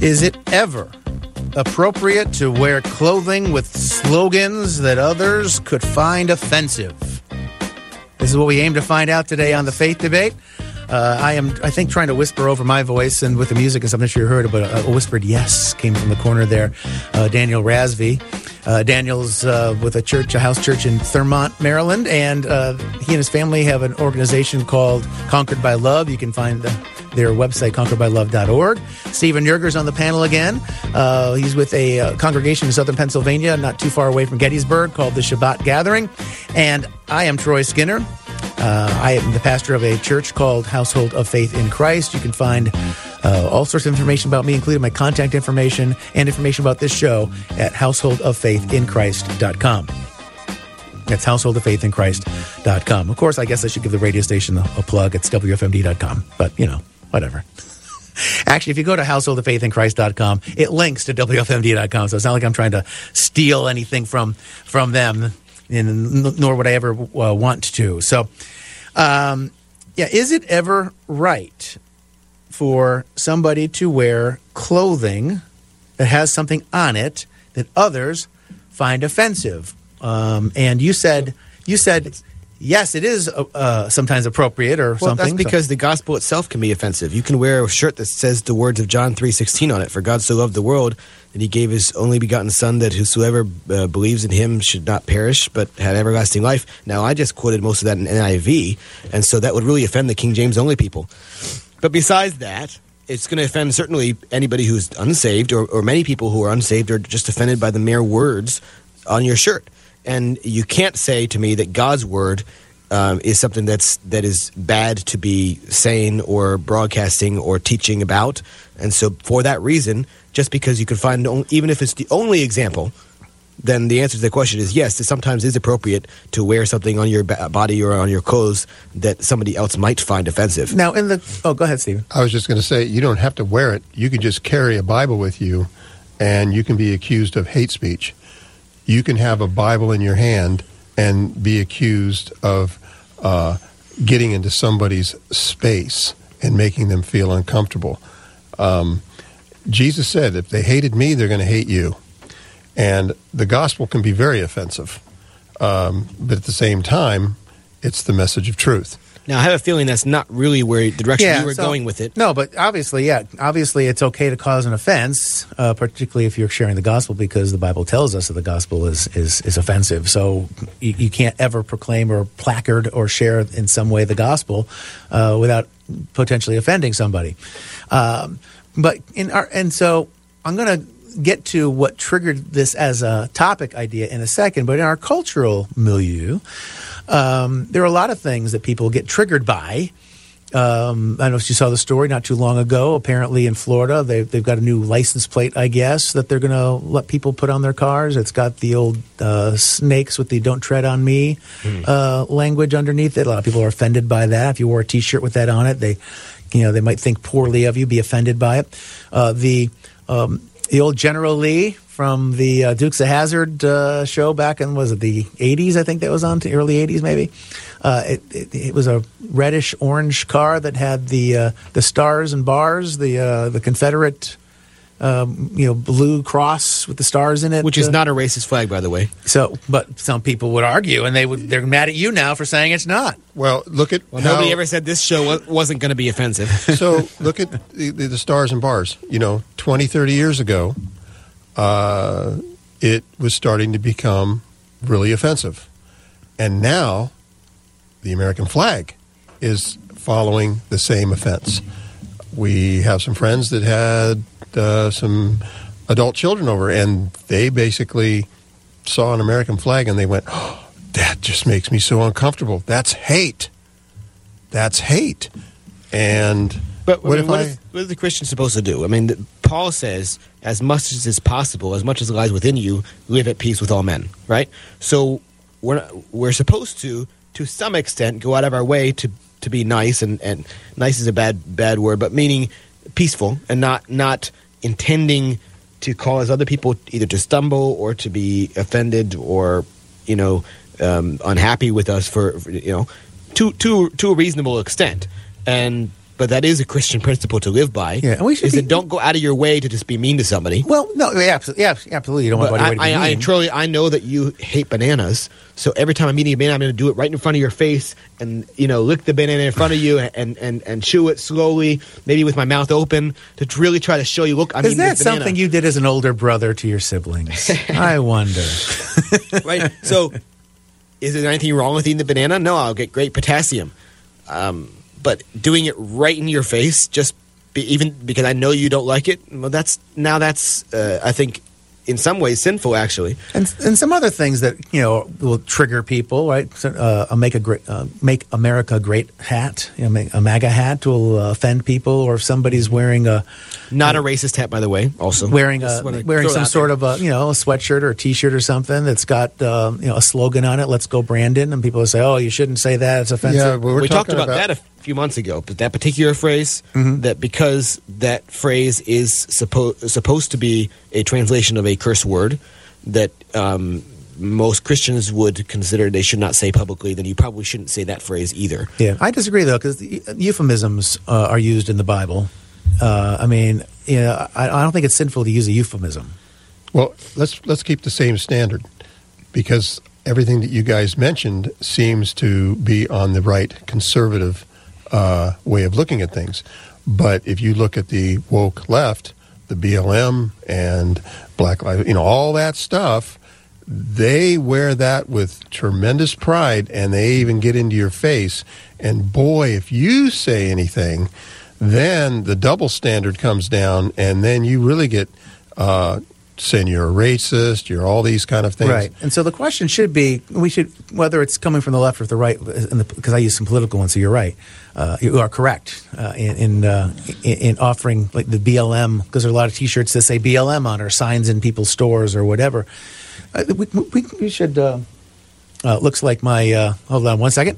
Is it ever appropriate to wear clothing with slogans that others could find offensive? This is what we aim to find out today on the Faith Debate. I think, trying to whisper over my voice, and with the music and stuff, I'm not sure you heard, but a whispered yes came from the corner there. Daniel Razvi. Daniel's with a house church in Thurmont, Maryland, and he and his family have an organization called Conquered by Love. You can find their website, conqueredbylove.org. Stephen Yerger's on the panel again. He's with a congregation in southern Pennsylvania, not too far away from Gettysburg, called the Shabbat Gathering. And I am Troy Skinner. I am the pastor of a church called Household of Faith in Christ. You can find all sorts of information about me, including my contact information and information about this show at householdoffaithinchrist.com. That's householdoffaithinchrist.com. Of course, I guess I should give the radio station a plug. It's wfmd.com, but, whatever. Actually, if you go to householdoffaithinchrist.com, it links to wfmd.com, so it's not like I'm trying to steal anything from them, nor would I ever want to. So, is it ever right for somebody to wear clothing that has something on it that others find offensive? And you said yes, it is sometimes appropriate or something. That's because the gospel itself can be offensive. You can wear a shirt that says the words of John 3:16 on it. For God so loved the world that he gave his only begotten Son, that whosoever believes in him should not perish but have everlasting life. Now, I just quoted most of that in NIV, and so that would really offend the King James only people. But besides that, it's going to offend certainly anybody who's unsaved, or many people who are unsaved are just offended by the mere words on your shirt. And you can't say to me that God's word is something that is bad to be saying or broadcasting or teaching about. And so for that reason, just because you can find, even if it's the only example, then the answer to the question is yes, it sometimes is appropriate to wear something on your body or on your clothes that somebody else might find offensive. Now, go ahead, Stephen. I was just going to say, you don't have to wear it. You can just carry a Bible with you, and you can be accused of hate speech. You can have a Bible in your hand and be accused of getting into somebody's space and making them feel uncomfortable. Jesus said, if they hated me, they're going to hate you. And the gospel can be very offensive. But at the same time, it's the message of truth. Now, I have a feeling that's not really where the direction you were going with it. No, but obviously it's okay to cause an offense, particularly if you're sharing the gospel, because the Bible tells us that the gospel is offensive. So you can't ever proclaim or placard or share in some way the gospel without potentially offending somebody. So I'm going to get to what triggered this as a topic idea in a second, but in our cultural milieu, there are a lot of things that people get triggered by. I don't know if you saw the story not too long ago. Apparently in Florida, they've got a new license plate, I guess, that they're going to let people put on their cars. It's got the old snakes with the "Don't Tread on Me" language underneath it. A lot of people are offended by that. If you wore a T-shirt with that on it, they might think poorly of you, be offended by it. The old General Lee from the Dukes of Hazzard show back in, was it the 80s, I think that was on, to early 80s maybe? It was a reddish-orange car that had the stars and bars, the Confederate blue cross with the stars in it. Which is not a racist flag, by the way. So, but some people would argue, and they're mad at you now for saying it's not. Well, nobody ever said this show wasn't going to be offensive. So look at the stars and bars. 20, 30 years ago, it was starting to become really offensive. And now the American flag is following the same offense. We have some friends that had some adult children over, and they basically saw an American flag and they went, "Oh, that just makes me so uncomfortable. That's hate. That's hate." And what is the Christian supposed to do? I mean, Paul says, as much as is possible, as much as lies within you, live at peace with all men, right? So we're supposed to some extent, go out of our way to be nice, and nice is a bad word, but meaning peaceful, and not intending to cause other people either to stumble or to be offended or unhappy with us for to a reasonable extent. But but that is a Christian principle to live by. Yeah, and we should is that don't go out of your way to just be mean to somebody. Well, no, yeah, absolutely. You don't want But anybody to be mean. I know that you hate bananas, so every time I'm eating a banana, I'm going to do it right in front of your face and, lick the banana in front of you and chew it slowly, maybe with my mouth open, to really try to show you, look, I'm Is eating that this banana. something you did as an older brother to your siblings? I wonder. Right? So, is there anything wrong with eating the banana? No, I'll get great potassium. But doing it right in your face, even because I know you don't like it, well, that's I think, in some ways sinful, actually. And some other things that will trigger people, right? So, make America great hat, make a MAGA hat will offend people, or if somebody's wearing Not a racist hat, by the way. Also wearing Just wanna wearing throw some that sort there. of a sweatshirt or a T-shirt or something that's got a slogan on it. Let's go Brandon, and people will say, "Oh, you shouldn't say that; it's offensive." Yeah, but we talked talking about that a few months ago, but that particular phrase, that because that phrase is supposed to be a translation of a curse word that most Christians would consider they should not say publicly, then you probably shouldn't say that phrase either. Yeah, I disagree though, because euphemisms are used in the Bible. I don't think it's sinful to use a euphemism. Well, let's keep the same standard, because everything that you guys mentioned seems to be on the right conservative way of looking at things. But if you look at the woke left, the BLM and Black Lives, all that stuff, they wear that with tremendous pride, and they even get into your face. And boy, if you say anything, then the double standard comes down, and then you really get saying you're a racist, you're all these kind of things. Right. And so the question should be, whether it's coming from the left or the right, because I use some political ones, so you're right. You are correct in offering like the BLM, because there are a lot of T-shirts that say BLM on, or signs in people's stores or whatever. We should, looks like my, hold on one second.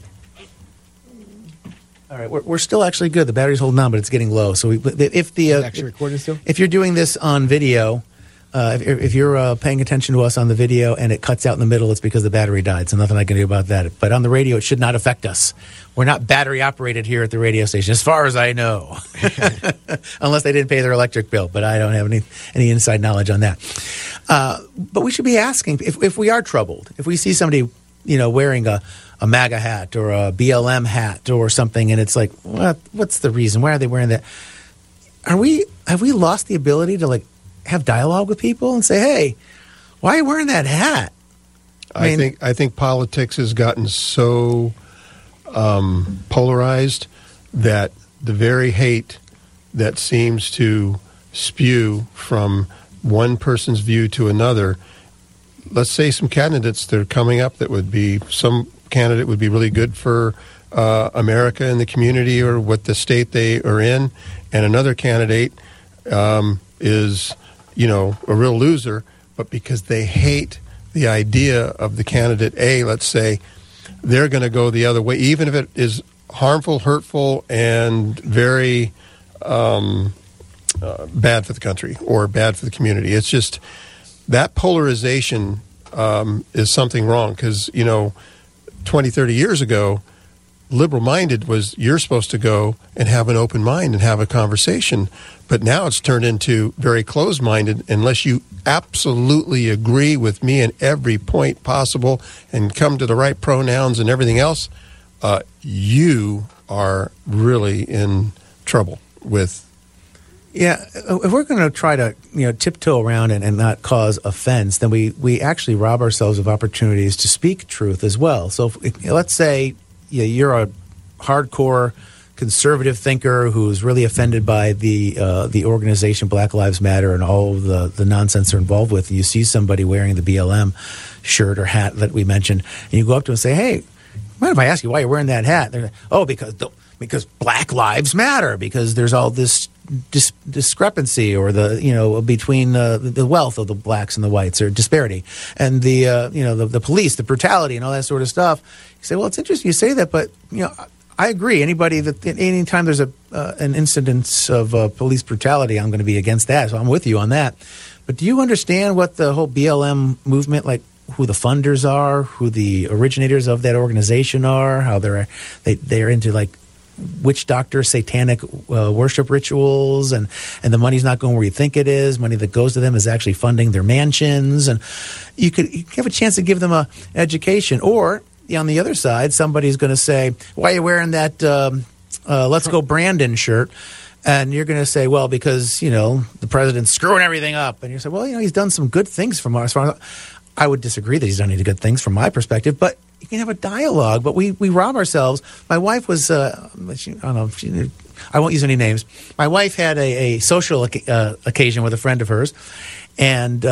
All right, we're still actually good. The battery's holding on, but it's getting low. So Actually recording still? If you're doing this on video, if you're paying attention to us on the video and it cuts out in the middle, it's because the battery died. So nothing I can do about that. But on the radio, it should not affect us. We're not battery operated here at the radio station, as far as I know, unless they didn't pay their electric bill. But I don't have any inside knowledge on that. But we should be asking if we are troubled, if we see somebody wearing a MAGA hat or a BLM hat or something, and it's like, what's the reason? Why are they wearing that? Have we lost the ability to have dialogue with people and say, hey, why are you wearing that hat? I think politics has gotten so polarized that the very hate that seems to spew from one person's view to another, let's say some candidates that are coming up some candidate would be really good for America and the community or what the state they are in, and another candidate is a real loser, but because they hate the idea of the candidate A, let's say, they're going to go the other way, even if it is harmful, hurtful, and very bad for the country or bad for the community. It's just that polarization is something wrong, because 20, 30 years ago, liberal-minded was you're supposed to go and have an open mind and have a conversation. But now it's turned into very closed-minded. Unless you absolutely agree with me in every point possible and come to the right pronouns and everything else, you are really in trouble with. Yeah, if we're going to try to tiptoe around and not cause offense, then we actually rob ourselves of opportunities to speak truth as well. So let's say you're a hardcore conservative thinker who's really offended by the organization Black Lives Matter and all of the nonsense they're involved with, and you see somebody wearing the BLM shirt or hat that we mentioned, and you go up to them and say, hey, mind if I ask you why you're wearing that hat? They're like, oh, because Black Lives Matter, because there's all this discrepancy or between the wealth of the blacks and the whites, or disparity, and the police, the brutality, and all that sort of stuff. You say, well, it's interesting you say that, but I agree. Anytime there's an incidence of police brutality, I'm going to be against that. So I'm with you on that. But do you understand what the whole BLM movement, like who the funders are, who the originators of that organization are, how they're into witch doctor, satanic worship rituals, and the money's not going where you think it is. Money that goes to them is actually funding their mansions, and you have a chance to give them a education. Or on the other side, somebody's going to say, "Why are you wearing that Let's Go Brandon shirt?" And you're going to say, well, because, the president's screwing everything up. And you say, well, he's done some good things from us. I would disagree that he's done any good things from my perspective, but you can have a dialogue. But we rob ourselves. My wife was, I won't use any names. My wife had a social occasion with a friend of hers, and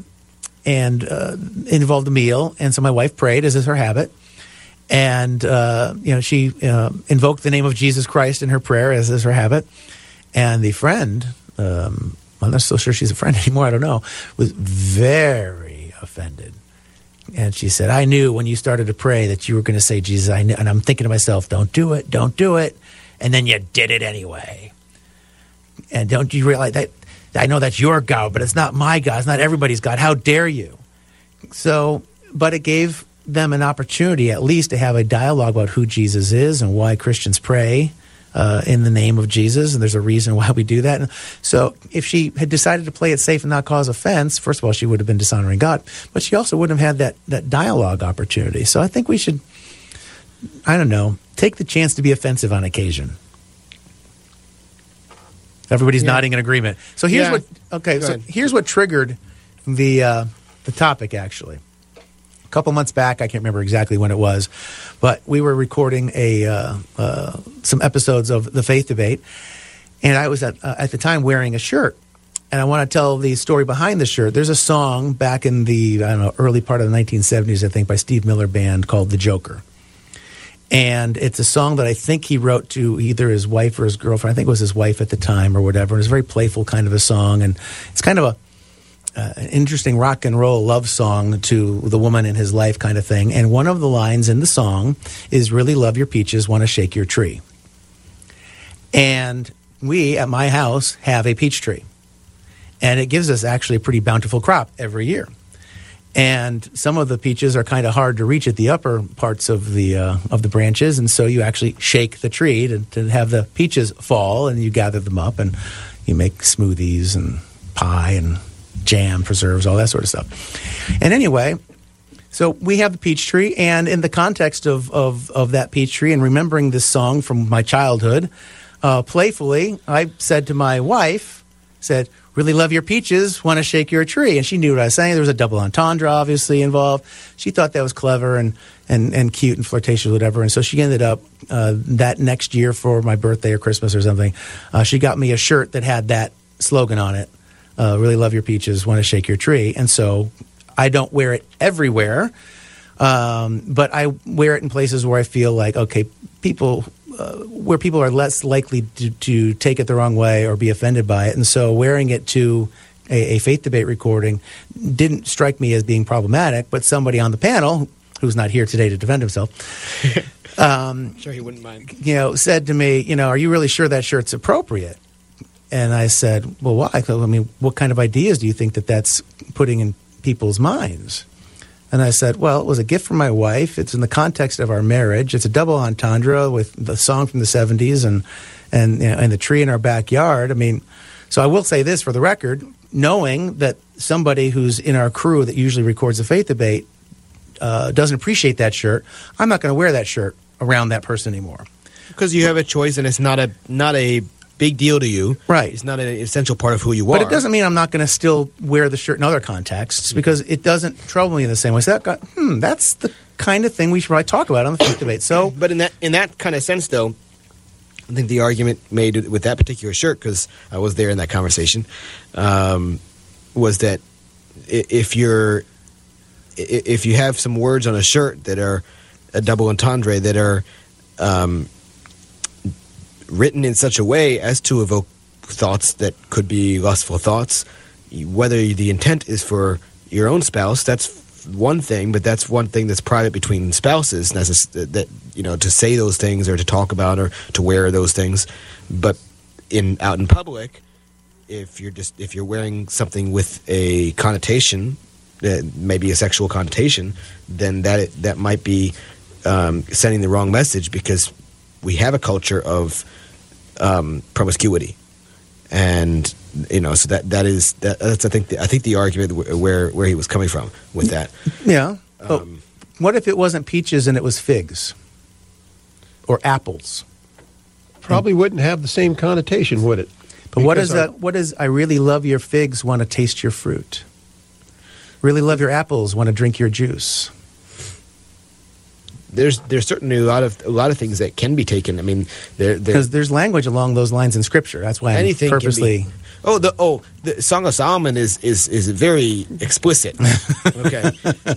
it involved a meal. And so my wife prayed, as is her habit. And, she invoked the name of Jesus Christ in her prayer, as is her habit. And the friend, I'm not so sure she's a friend anymore, I don't know, was very offended. And she said, I knew when you started to pray that you were going to say Jesus. I knew, and I'm thinking to myself, don't do it. And then you did it anyway. And don't you realize that I know that's your God, but it's not my God. It's not everybody's God. How dare you? So, but it gave them an opportunity at least to have a dialogue about who Jesus is and why Christians pray in the name of Jesus, and there's a reason why we do that. And so if she had decided to play it safe and not cause offense, first of all, she would have been dishonoring God, but she also wouldn't have had that dialogue opportunity. So I think we should, take the chance to be offensive on occasion. Everybody's nodding in agreement. So here's here's what triggered the topic, actually. A couple months back, I can't remember exactly when it was, but we were recording some episodes of The Faith Debate, and I was at the time wearing a shirt. And I want to tell the story behind the shirt. There's a song back in the early part of the 1970s, I think, by Steve Miller Band called "The Joker." And it's a song that I think he wrote to either his wife or his girlfriend. I think it was his wife at the time or whatever. And it's a very playful kind of a song, and it's kind of an interesting rock and roll love song to the woman in his life kind of thing. And one of the lines in the song is, really love your peaches, want to shake your tree. And we, at my house, have a peach tree. And it gives us actually a pretty bountiful crop every year. And some of the peaches are kind of hard to reach at the upper parts of the branches, and so you actually shake the tree to have the peaches fall, and you gather them up, and you make smoothies and pie and jam, preserves, all that sort of stuff. And anyway, so we have the peach tree, and in the context of that peach tree and remembering this song from my childhood, playfully, I said to my wife, really love your peaches, want to shake your tree. And she knew what I was saying. There was a double entendre, obviously, involved. She thought that was clever and cute and flirtatious, whatever. And so she ended up, that next year for my birthday or Christmas or something, she got me a shirt that had that slogan on it, really love your peaches, want to shake your tree. And so I don't wear it everywhere, but I wear it in places where I feel like, okay, where people are less likely to take it the wrong way or be offended by it. And so wearing it to a faith debate recording didn't strike me as being problematic, but somebody on the panel, who's not here today to defend himself, sure he wouldn't mind, said to me, are you really sure that shirt's appropriate? And I said, well, why? I mean, what kind of ideas do you think that's putting in people's minds? And I said, well, it was a gift from my wife. It's in the context of our marriage. It's a double entendre with the song from the 70s and the tree in our backyard. I mean, so I will say this for the record, knowing that somebody who's in our crew that usually records the faith debate doesn't appreciate that shirt, I'm not going to wear that shirt around that person anymore. Because you have a choice, and it's not a big deal to you. Right. It's not an essential part of who you are. But it doesn't mean I'm not going to still wear the shirt in other contexts, because it doesn't trouble me in the same way. So that's the kind of thing we should probably talk about on the faith debate. So, but in that kind of sense, though, I think the argument made with that particular shirt, because I was there in that conversation, was that if you have some words on a shirt that are a double entendre, that are written in such a way as to evoke thoughts that could be lustful thoughts, whether the intent is for your own spouse, that's one thing, but that's one thing that's private between spouses, that to say those things or to talk about or to wear those things. But out in public, if you're wearing something with a connotation, maybe a sexual connotation, then that might be sending the wrong message, because we have a culture of promiscuity, and so that's I think the argument where he was coming from with that. Yeah. But what if it wasn't peaches and it was figs or apples? Probably wouldn't have the same connotation, would it? But what is that? What is I really love your figs, want to taste your fruit. Really love your apples, want to drink your juice. There's certainly a lot of things that can be taken. I mean, because there's language along those lines in Scripture. That's why I'm purposely. The Song of Solomon is very explicit. Okay,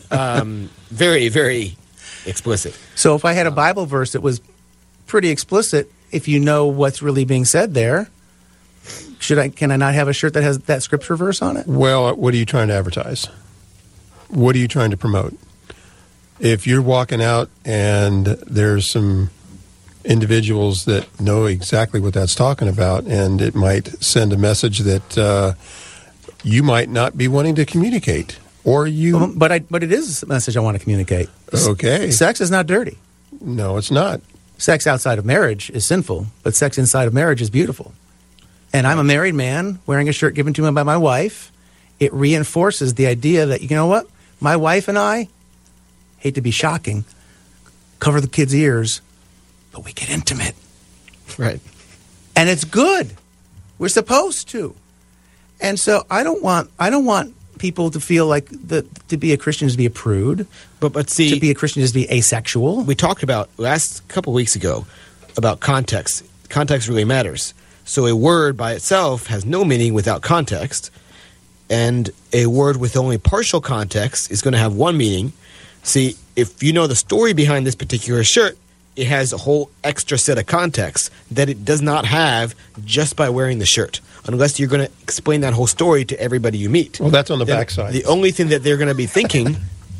very, very explicit. So if I had a Bible verse that was pretty explicit, if you know what's really being said there, can I not have a shirt that has that scripture verse on it? Well, what are you trying to advertise? What are you trying to promote? If you're walking out and there's some individuals that know exactly what that's talking about, and it might send a message that you might not be wanting to communicate, or you. But it is a message I want to communicate. Okay. Sex is not dirty. No, it's not. Sex outside of marriage is sinful, but sex inside of marriage is beautiful. And I'm a married man wearing a shirt given to me by my wife. It reinforces the idea that, you know what? My wife and I, hate to be shocking, cover the kids' ears, but we get intimate. Right. And it's good. We're supposed to. And so I don't want people to feel like to be a Christian is to be a prude. But see, to be a Christian is to be asexual. We talked about last couple weeks ago about context. Context really matters. So a word by itself has no meaning without context, and a word with only partial context is going to have one meaning. See, if you know the story behind this particular shirt, it has a whole extra set of context that it does not have just by wearing the shirt, unless you're going to explain that whole story to everybody you meet. Well, that's on the backside. The only thing that they're going to be thinking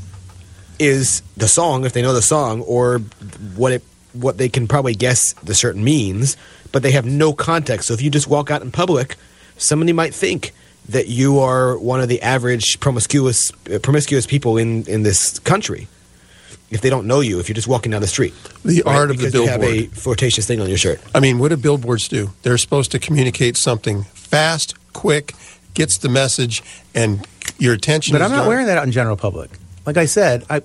is the song, if they know the song, or what they can probably guess the shirt means, but they have no context. So if you just walk out in public, somebody might think that you are one of the average promiscuous people in this country. If they don't know you, if you're just walking down the street. The art of the billboard. You have a flirtatious thing on your shirt. I mean, what do billboards do? They're supposed to communicate something fast, quick, gets the message, and your attention But is I'm not drawn. wearing that out in general public. Like I said, I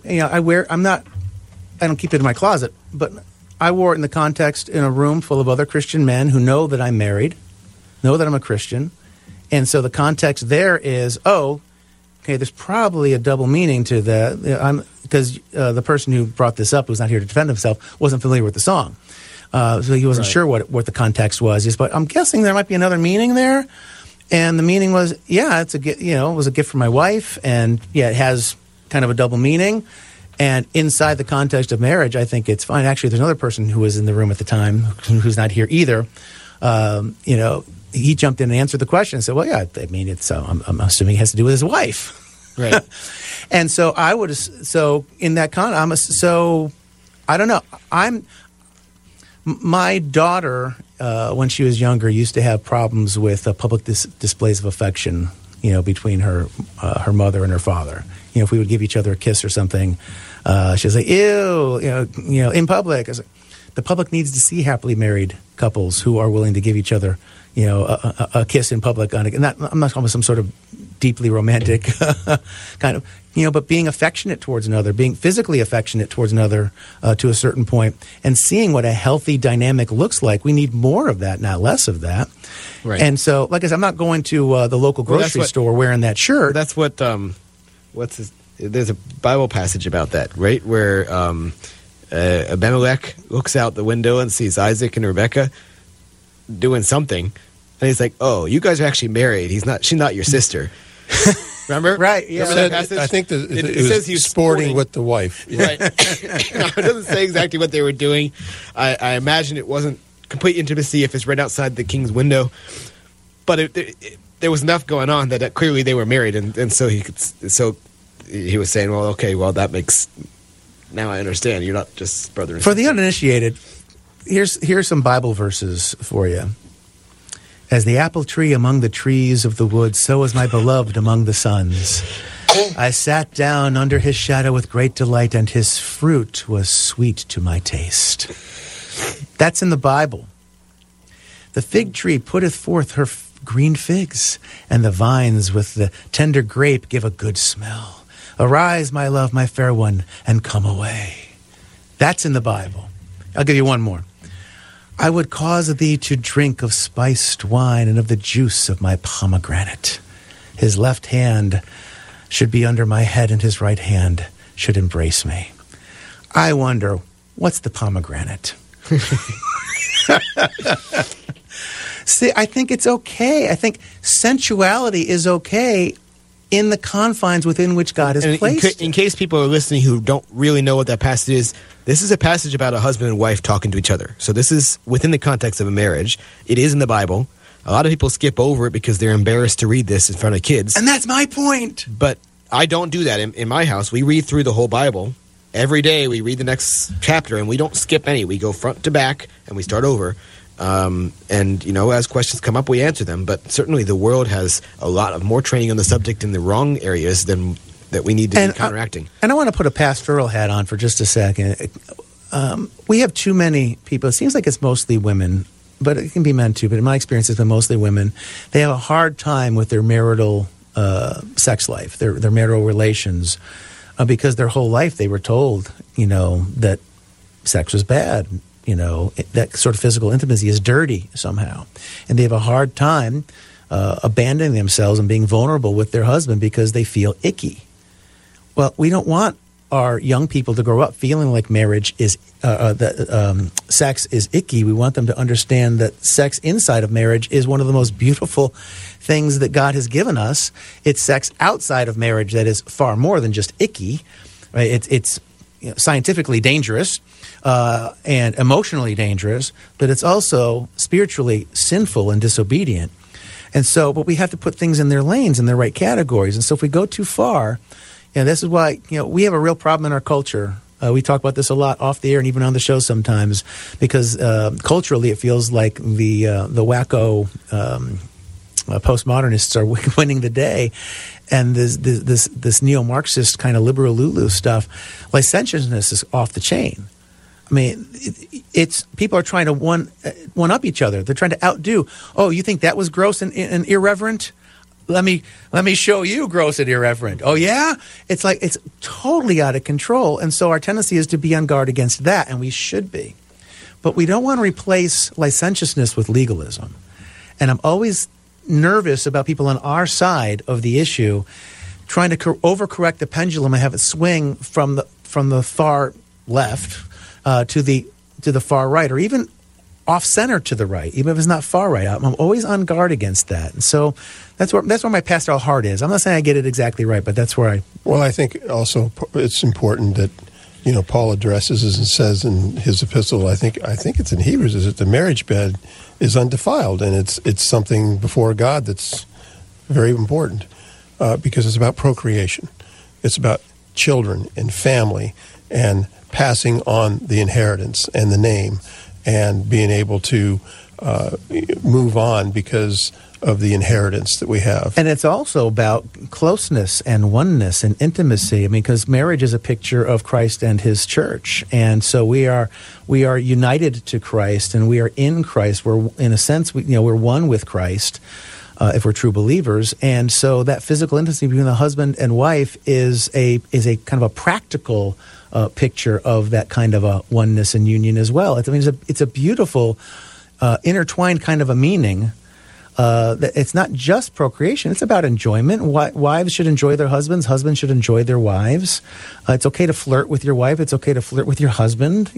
don't keep it in my closet, but I wore it in the context in a room full of other Christian men who know that I'm married, know that I'm a Christian. And so the context there is, there's probably a double meaning to that. Because the person who brought this up, who's not here to defend himself, wasn't familiar with the song. So he wasn't sure what the context was. But I'm guessing there might be another meaning there. And the meaning was, it was a gift from my wife. And, it has kind of a double meaning. And inside the context of marriage, I think it's fine. Actually, there's another person who was in the room at the time who's not here either. He jumped in and answered the question and said, well, yeah, I mean, I'm assuming it has to do with his wife. Right. And so I would, in that I don't know. My daughter, when she was younger, used to have problems with public displays of affection, between her mother and her father. If we would give each other a kiss or something, she was like, ew, in public. I was like, the public needs to see happily married couples who are willing to give each other, a kiss in public. I'm not talking about some sort of deeply romantic kind of, but being affectionate towards another, being physically affectionate towards another to a certain point, and seeing what a healthy dynamic looks like. We need more of that, not less of that. Right. And so, like I said, I'm not going to the local grocery store wearing that shirt. That's what, there's a Bible passage about that, right? Where Abimelech looks out the window and sees Isaac and Rebekah doing something. And he's like, oh, you guys are actually married. She's not your sister. Remember? Right, yeah. Remember that passage? I think it says he was sporting with the wife. Yeah. Right. It doesn't say exactly what they were doing. I imagine it wasn't complete intimacy if it's right outside the king's window. But there was enough going on that clearly they were married. And so he was saying, well, okay, well, that makes... Now I understand. You're not just brother and sister. For the uninitiated, here's some Bible verses for you. As the apple tree among the trees of the woods, so is my beloved among the sons. I sat down under his shadow with great delight, and his fruit was sweet to my taste. That's in the Bible. The fig tree putteth forth her green figs, and the vines with the tender grape give a good smell. Arise, my love, my fair one, and come away. That's in the Bible. I'll give you one more. I would cause thee to drink of spiced wine and of the juice of my pomegranate. His left hand should be under my head, and his right hand should embrace me. I wonder, what's the pomegranate? See, I think it's okay. I think sensuality is okay in the confines within which God has placed. In case people are listening who don't really know what that passage is, this is a passage about a husband and wife talking to each other. So this is within the context of a marriage. It is in the Bible. A lot of people skip over it because they're embarrassed to read this in front of kids. And that's my point. But I don't do that. In my house, we read through the whole Bible. Every day we read the next chapter, and we don't skip any. We go front to back, and we start over. And, as questions come up, we answer them. But certainly the world has a lot of more training on the subject in the wrong areas than that we need to be counteracting. And I want to put a pastoral hat on for just a second. We have too many people. It seems like it's mostly women, but it can be men too. But in my experience, it's been mostly women. They have a hard time with their marital sex life, their marital relations, because their whole life they were told, that sex was bad. That sort of physical intimacy is dirty somehow. And they have a hard time abandoning themselves and being vulnerable with their husband because they feel icky. Well, we don't want our young people to grow up feeling like marriage is, sex is icky. We want them to understand that sex inside of marriage is one of the most beautiful things that God has given us. It's sex outside of marriage that is far more than just icky. Right? It's scientifically dangerous. And emotionally dangerous, but it's also spiritually sinful and disobedient. And so, but we have to put things in their lanes, in their right categories. And so if we go too far, this is why, we have a real problem in our culture. We talk about this a lot off the air and even on the show sometimes, because culturally it feels like the wacko postmodernists are winning the day. And this neo-Marxist kind of liberal Lulu stuff, licentiousness is off the chain. I mean, it's people are trying to one up each other. They're trying to outdo. Oh, you think that was gross and irreverent? Let me show you gross and irreverent. Oh yeah, it's like it's totally out of control. And so our tendency is to be on guard against that, and we should be. But we don't want to replace licentiousness with legalism. And I'm always nervous about people on our side of the issue trying to overcorrect the pendulum and have it swing from the far left. To the far right, or even off center to the right, even if it's not far right. I'm always on guard against that, and so that's where my pastoral heart is. I'm not saying I get it exactly right, but that's where I. Well, I think also it's important that Paul addresses and says in his epistle. I think it's in Hebrews, is that the marriage bed is undefiled, and it's something before God that's very important because it's about procreation, it's about children and family and passing on the inheritance and the name and being able to move on because of the inheritance that we have. And it's also about closeness and oneness and intimacy. I mean, because marriage is a picture of Christ and his church. And so we are united to Christ and we are in Christ. We're, in a sense, we're one with Christ if we're true believers. And so that physical intimacy between the husband and wife is a kind of a practical picture of that kind of a oneness and union as well. It's a beautiful intertwined kind of a meaning. It's not just procreation; it's about enjoyment. Wives should enjoy their husbands. Husbands should enjoy their wives. It's okay to flirt with your wife. It's okay to flirt with your husband.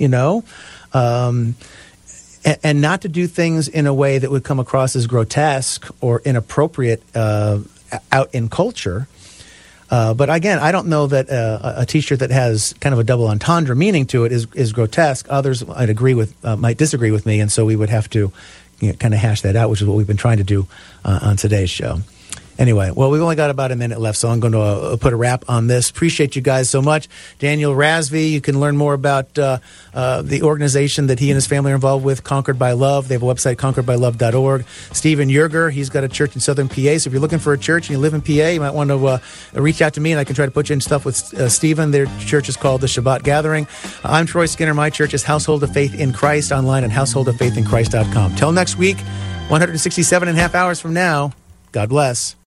And not to do things in a way that would come across as grotesque or inappropriate out in culture. But again, I don't know that a T-shirt that has kind of a double entendre meaning to it is grotesque. Others might disagree with me, and so we would have to kind of hash that out, which is what we've been trying to do on today's show. Anyway, well, we've only got about a minute left, so I'm going to put a wrap on this. Appreciate you guys so much. Daniel Razvi, you can learn more about the organization that he and his family are involved with, Conquered by Love. They have a website, conqueredbylove.org. Stephen Yerger, he's got a church in southern PA, so if you're looking for a church and you live in PA, you might want to reach out to me, and I can try to put you in stuff with Stephen. Their church is called the Shabbat Gathering. I'm Troy Skinner. My church is Household of Faith in Christ, online at householdoffaithinchrist.com. Till next week, 167 and a half hours from now, God bless.